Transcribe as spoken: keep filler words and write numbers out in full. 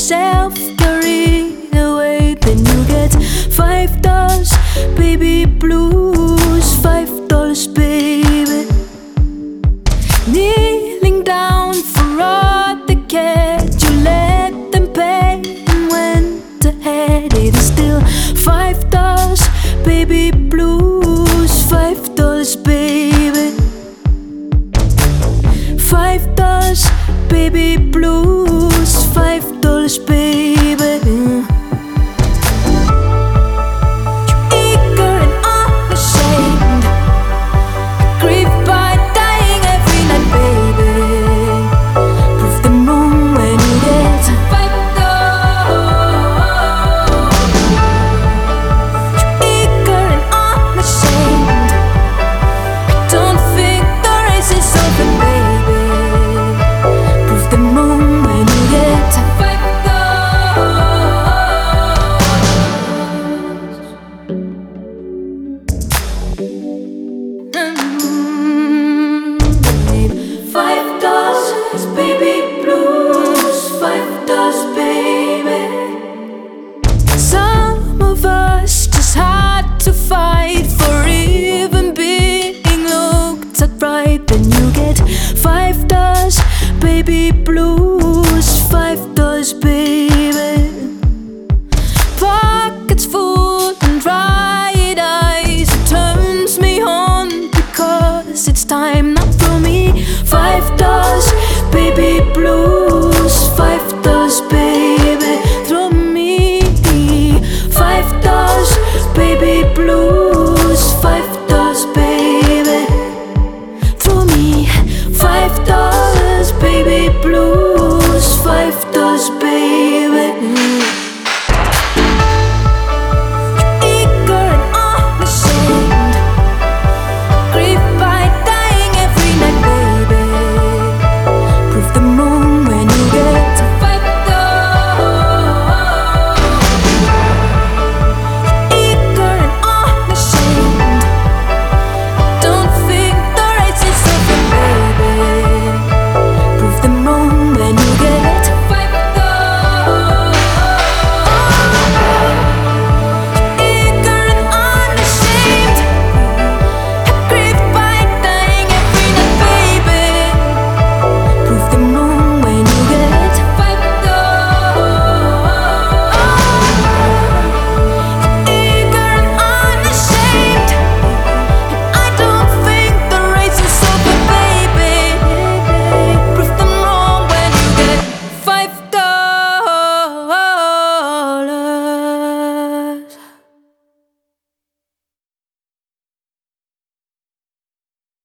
yourself carried away. Then you get five dollars, baby blues. Five dollars, baby. Kneeling down for all the kids, you let them pay and went ahead. It is still five dollars, baby blues. Five dollars, baby. Five dollars, baby blues. Five dollars, baby. Eager and unashamed, grief by dying every night, baby. Prove them wrong when you get five dollars. Eager and unashamed, don't think the race is over, baby. Prove them wrong when you get five dollars. Five dollars, baby blues. Five dollars, baby. Some of us just had to fight for even being looked at right. Then you get five dollars, baby blues. Five dollars, baby. Pockets full and dried eyes, it turns me on because it's time not for me. Five dollars, baby blues. Five dollars, baby. Throw me five dollars, baby blues. Five dollars, baby. Throw me five dollars, baby blues. Five dollars, baby.